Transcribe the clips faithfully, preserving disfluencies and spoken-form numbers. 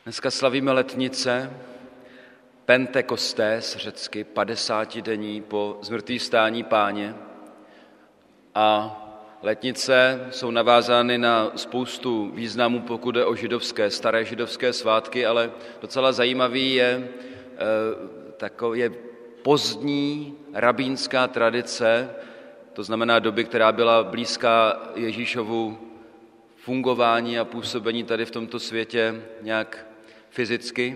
Dneska slavíme letnice, Pentekostés, řecky, padesátidenní po zmrtvýchvstání Páně. A letnice jsou navázány na spoustu významů, pokud jde o židovské, staré židovské svátky, ale docela zajímavý je, takový je pozdní rabínská tradice, to znamená doby, která byla blízká Ježíšovu fungování a působení tady v tomto světě nějak fyzicky.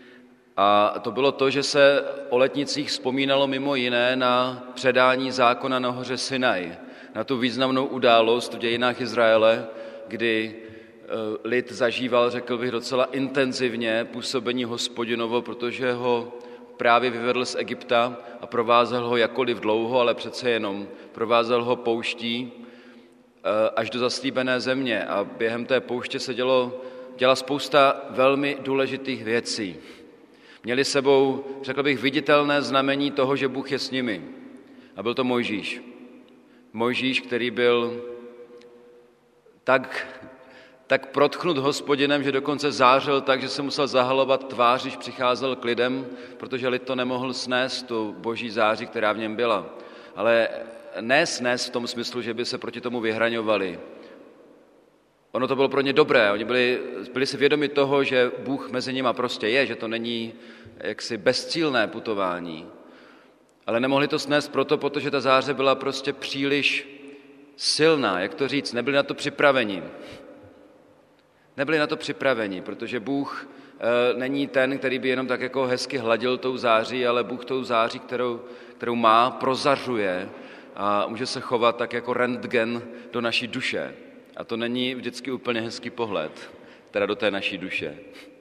A to bylo to, že se o letnicích vzpomínalo mimo jiné na předání zákona na hoře Sinaj, na tu významnou událost v dějinách Izraele, kdy lid zažíval, řekl bych, docela intenzivně působení Hospodinovo, protože ho právě vyvedl z Egypta a provázel ho jakkoliv dlouho, ale přece jenom provázel ho pouští až do zaslíbené země. A během té pouště se dělo, děla spousta velmi důležitých věcí. Měli sebou, řekl bych, viditelné znamení toho, že Bůh je s nimi. A byl to Mojžíš. Mojžíš, který byl tak, tak protchnut Hospodinem, že dokonce zářil tak, že se musel zahalovat tvář, když přicházel k lidem, protože lid to nemohl snést, tu boží záři, která v něm byla. Ale ne snést v tom smyslu, že by se proti tomu vyhraňovali. Ono to bylo pro ně dobré, oni byli, byli si vědomi toho, že Bůh mezi nimi prostě je, že to není jaksi bezcílné putování. Ale nemohli to snést proto, protože ta záře byla prostě příliš silná, jak to říct, nebyli na to připraveni. Nebyli na to připraveni, protože Bůh e, není ten, který by jenom tak jako hezky hladil tou září, ale Bůh tou září, kterou, kterou má, prozařuje a může se chovat tak jako rentgen do naší duše. A to není vždycky úplně hezký pohled, teda do té naší duše.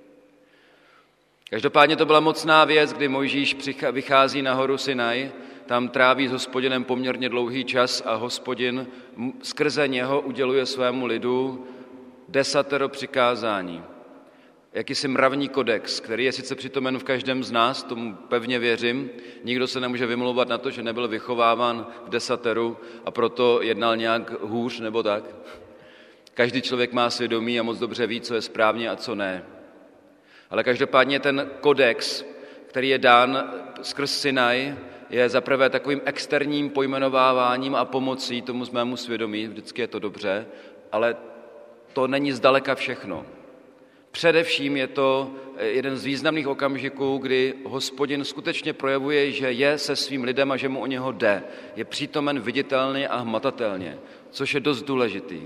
Každopádně to byla mocná věc, kdy Mojžíš vychází na horu Sinaj, tam tráví s Hospodinem poměrně dlouhý čas a Hospodin skrze něho uděluje svému lidu desatero přikázání. Jakýsi mravní kodex, který je sice přitomen v každém z nás, tomu pevně věřím, nikdo se nemůže vymlouvat na to, že nebyl vychováván v desateru a proto jednal nějak hůř nebo tak. Každý člověk má svědomí a moc dobře ví, co je správně a co ne. Ale každopádně ten kodex, který je dán skrz Sinaj, je zaprvé takovým externím pojmenováváním a pomocí tomu mému svědomí, vždycky je to dobře, ale to není zdaleka všechno. Především je to jeden z významných okamžiků, kdy Hospodin skutečně projevuje, že je se svým lidem a že mu o něho jde. Je přítomen viditelně a hmatatelně, což je dost důležitý.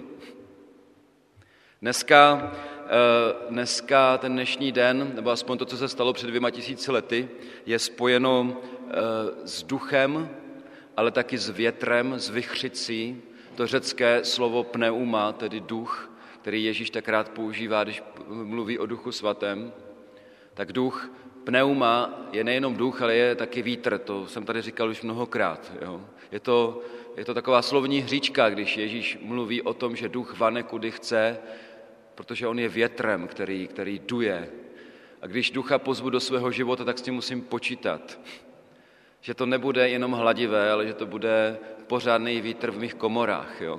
Dneska, dneska ten dnešní den, nebo aspoň to, co se stalo před dvěma tisíci lety, je spojeno s duchem, ale taky s větrem, s vichřicí. To řecké slovo pneuma, tedy duch, který Ježíš tak rád používá, když mluví o duchu svatém, tak duch, pneuma je nejenom duch, ale je taky vítr, to jsem tady říkal už mnohokrát. Jo. Je to, je to taková slovní hříčka, když Ježíš mluví o tom, že duch vane kudy chce, protože on je větrem, který, který duje. A když ducha pozvu do svého života, tak s tím musím počítat. Že to nebude jenom hladivé, ale že to bude pořádný vítr v mých komorách. Jo.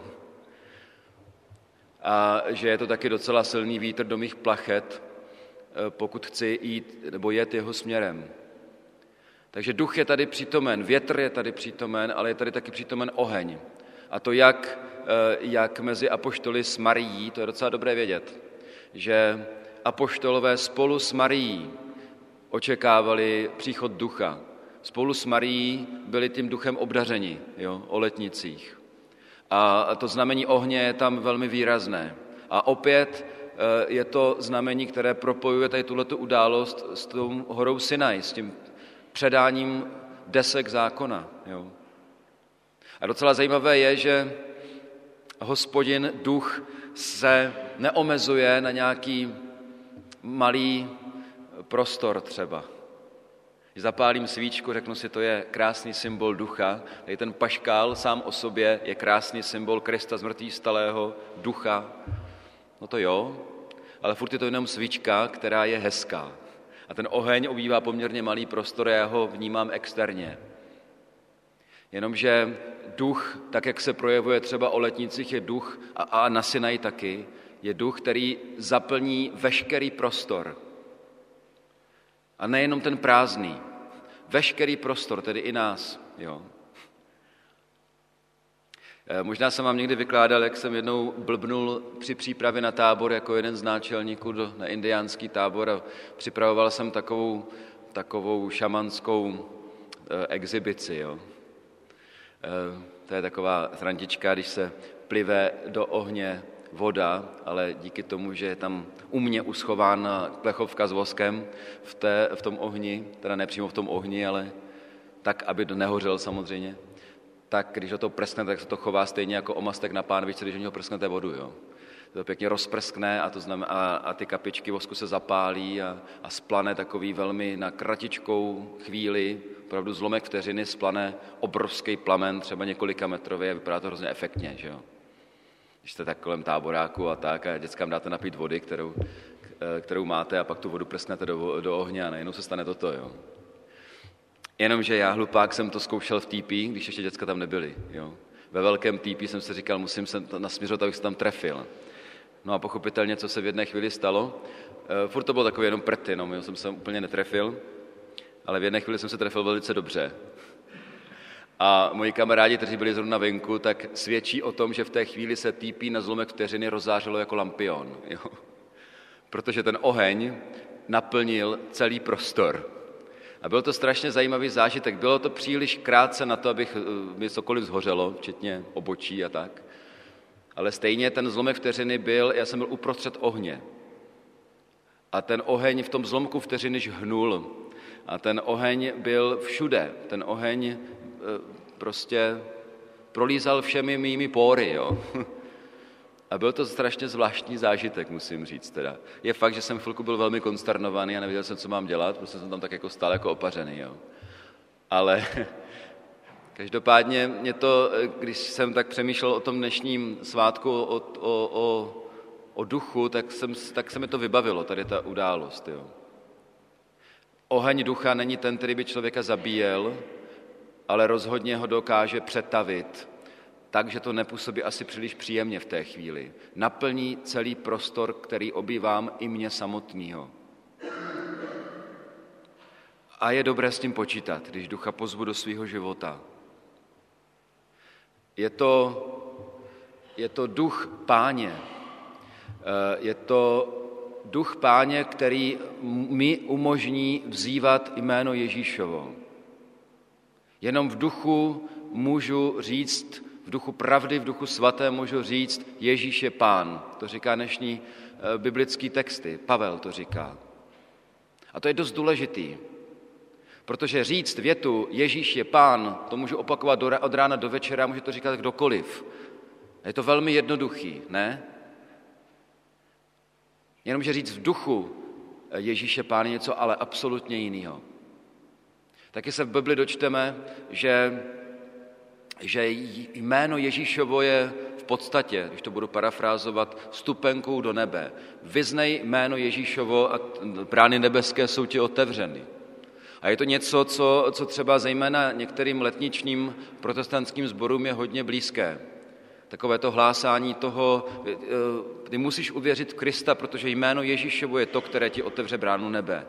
A že je to taky docela silný vítr do mých plachet, pokud chci jít nebo jet jeho směrem. Takže duch je tady přítomen, větr je tady přítomen, ale je tady taky přítomen oheň. A to jak, jak mezi apoštoly s Marií, to je docela dobré vědět, že apoštolové spolu s Marií očekávali příchod ducha. Spolu s Marií byli tím duchem obdařeni, jo, o letnicích. A to znamení ohně je tam velmi výrazné. A opět je to znamení, které propojuje tady tuhletu událost s tou horou Sinaj, s tím předáním desek zákona. Jo. A docela zajímavé je, že Hospodin duch se neomezuje na nějaký malý prostor třeba. Když zapálím svíčku, řeknu si, to je krásný symbol ducha. Tady ten paškál sám o sobě je krásný symbol Krista zmrtvýchvstalého, ducha. No to jo, ale furt je to jenom svíčka, která je hezká. A ten oheň obývá poměrně malý prostor a já ho vnímám externě. Jenomže duch, tak jak se projevuje třeba o letnicích, je duch, a, a na Sinaji taky, je duch, který zaplní veškerý prostor. A nejenom ten prázdný, veškerý prostor, tedy i nás. Jo. Možná jsem vám někdy vykládal, jak jsem jednou blbnul při přípravě na tábor jako jeden z náčelníků do, na indiánský tábor a připravoval jsem takovou, takovou šamanskou eh, exibici. Jo. Eh, to je taková srandička, když se plive do ohně voda, ale díky tomu, že je tam u mě uschována plechovka s voskem v, té, v tom ohni, teda ne přímo v tom ohni, ale tak, aby nehořel samozřejmě, tak když ho to prsknete, tak se to chová stejně jako omastek na pánvičce, když ho prsknete vodu. Jo. To pěkně rozprskne a, to znamená, a, a ty kapičky vosku se zapálí a, a splane takový velmi na kratičkou chvíli, opravdu zlomek vteřiny splane obrovský plamen, třeba několika metrový a vypadá to hrozně efektně. Že jo. Když jste tak kolem táboráku a tak a dětskám dáte napít vody, kterou, kterou máte a pak tu vodu prsknete do, do ohně a najednou se stane toto. Jo. Jenomže já, hlupák, jsem to zkoušel v týpí, když ještě děcka tam nebyly. Jo. Ve velkém týpí jsem si říkal, musím se nasměřovat, abych se tam trefil. No a pochopitelně, co se v jedné chvíli stalo, e, furt to bylo takový jenom prty, no, já jsem se úplně netrefil, ale v jedné chvíli jsem se trefil velice dobře. A moji kamarádi, kteří byli zrovna venku, tak svědčí o tom, že v té chvíli se týpí na zlomek vteřiny rozzářilo jako lampion. Jo. Protože ten oheň naplnil celý prostor. A byl to strašně zajímavý zážitek. Bylo to příliš krátce na to, abych mi cokoliv zhořelo, včetně obočí a tak. Ale stejně ten zlomek vteřiny byl, já jsem byl uprostřed ohně. A ten oheň v tom zlomku vteřiny žhnul. A ten oheň byl všude. Ten oheň prostě prolízal všemi mými póry. Jo. A byl to strašně zvláštní zážitek, musím říct. Teda. Je fakt, že jsem chvilku byl velmi konsternovaný a nevěděl jsem, co mám dělat, protože jsem tam tak jako stál jako opařený. Jo. Ale každopádně mě to, když jsem tak přemýšlel o tom dnešním svátku, o, o, o, o duchu, tak, jsem, tak se mi to vybavilo, tady ta událost. Jo. Oheň ducha není ten, který by člověka zabíjel, ale rozhodně ho dokáže přetavit, takže to nepůsobí asi příliš příjemně v té chvíli. Naplní celý prostor, který obývám i mě samotného. A je dobré s tím počítat, když ducha pozvu do svého života. Je to, je to duch Páně. Je to duch Páně, který mi umožní vzývat jméno Ježíšovo. Jenom v duchu můžu říct, v duchu pravdy, v duchu svaté můžu říct, Ježíš je Pán. To říká dnešní biblický texty. Pavel to říká. A to je dost důležitý, protože říct větu Ježíš je Pán, to můžu opakovat od rána do večera, může to říkat kdokoliv. Je to velmi jednoduchý, ne? Jenomže říct v duchu Ježíš je Pán je něco ale absolutně jiného. Taky se v Bibli dočteme, že, že jméno Ježíšovo je v podstatě, když to budu parafrázovat, vstupenkou do nebe. Vyznej jméno Ježíšovo a brány nebeské jsou ti otevřeny. A je to něco, co, co třeba zejména některým letničním protestantským sborům je hodně blízké. Takové to hlásání toho, ty musíš uvěřit v Krista, protože jméno Ježíšovo je to, které ti otevře bránu nebe.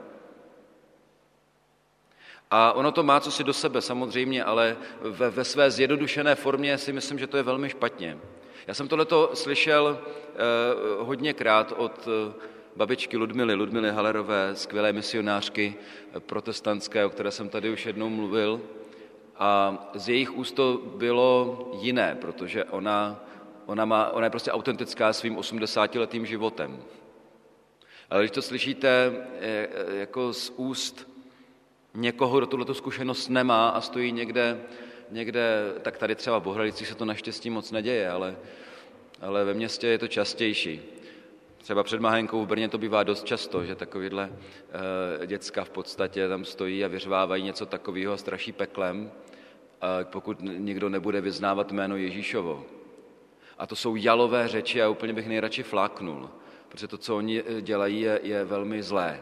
A ono to má co si do sebe samozřejmě, ale ve, ve své zjednodušené formě si myslím, že to je velmi špatně. Já jsem tohleto slyšel eh, hodněkrát od eh, babičky Ludmily, Ludmily Halerové, skvělé misionářky protestantské, o které jsem tady už jednou mluvil. A z jejich úst to bylo jiné, protože ona, ona, má, ona je prostě autentická svým osmdesátiletým životem. Ale když to slyšíte eh, jako z úst někoho, kdo tuhletu zkušenost nemá a stojí někde, někde, tak tady třeba v Bohradicích se to naštěstí moc neděje, ale, ale ve městě je to častější. Třeba před Mahenkou v Brně to bývá dost často, že takovýhle e, děcka v podstatě tam stojí a vyřvávají něco takového a straší peklem, a pokud někdo nebude vyznávat jméno Ježíšovo. A to jsou jalové řeči a úplně bych nejradši fláknul, protože to, co oni dělají, je, je velmi zlé.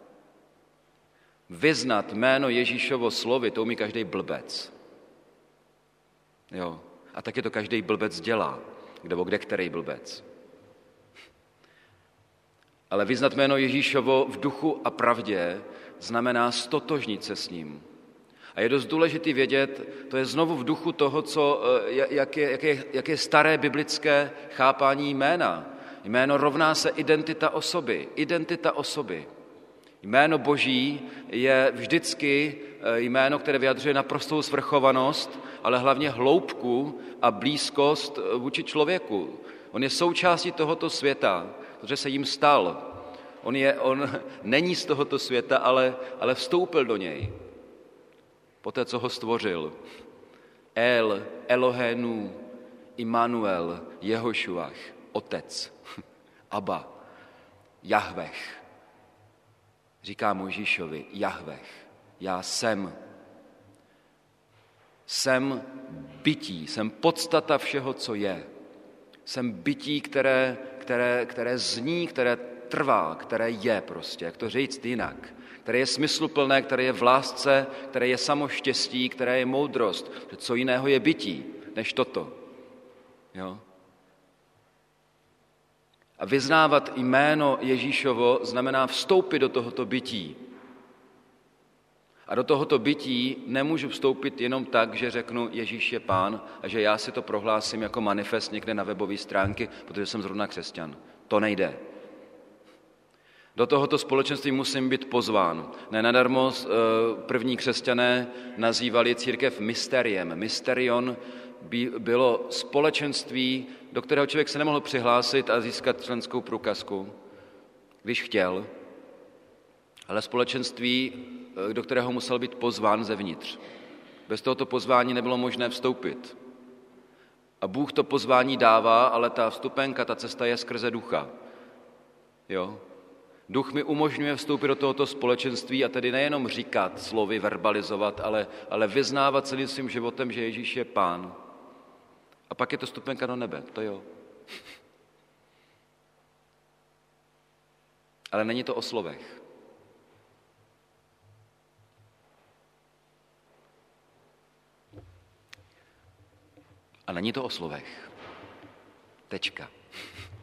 Vyznat jméno Ježíšovo slovy, to umí každý blbec. Jo. A taky to každý blbec dělá. Nebo kde který blbec. Ale vyznat jméno Ježíšovo v duchu a pravdě znamená stotožnit se s ním. A je dost důležité vědět, to je znovu v duchu toho, co, jak, je, jak, je, jak je staré biblické chápání jména. Jméno rovná se identita osoby. Identita osoby. Jméno Boží je vždycky jméno, které vyjadřuje naprostou svrchovanost, ale hlavně hloubku a blízkost vůči člověku. On je součástí tohoto světa, protože se jim stal. On, je, on není z tohoto světa, ale, ale vstoupil do něj. Poté, co ho stvořil. El, Elohenu, Immanuel, Jehošuach, Otec, Abba, Jahvech. Říká Mojžíšovi, Jahvech, já jsem. Jsem bytí, jsem podstata všeho, co je. Jsem bytí, které, které, které zní, které trvá, které je prostě, jak to říct jinak. Které je smysluplné, které je v lásce, které je samo štěstí, které je moudrost. Co jiného je bytí, než toto. Jo? A vyznávat jméno Ježíšovo znamená vstoupit do tohoto bytí. A do tohoto bytí nemůžu vstoupit jenom tak, že řeknu Ježíš je Pán a že já si to prohlásím jako manifest někde na webové stránky, protože jsem zrovna křesťan. To nejde. Do tohoto společenství musím být pozván. Ne nadarmo první křesťané nazývali církev mysteriem. Mysterion bylo společenství, do kterého člověk se nemohl přihlásit a získat členskou průkazku, když chtěl, ale společenství, do kterého musel být pozván zevnitř. Bez tohoto pozvání nebylo možné vstoupit. A Bůh to pozvání dává, ale ta vstupenka, ta cesta je skrze ducha. Jo? Duch mi umožňuje vstoupit do tohoto společenství a tedy nejenom říkat, slovy, verbalizovat, ale, ale vyznávat celým svým životem, že Ježíš je Pán. A pak je to vstupenka do nebe, to jo. Ale není to o slovech. A není to o slovech. Tečka.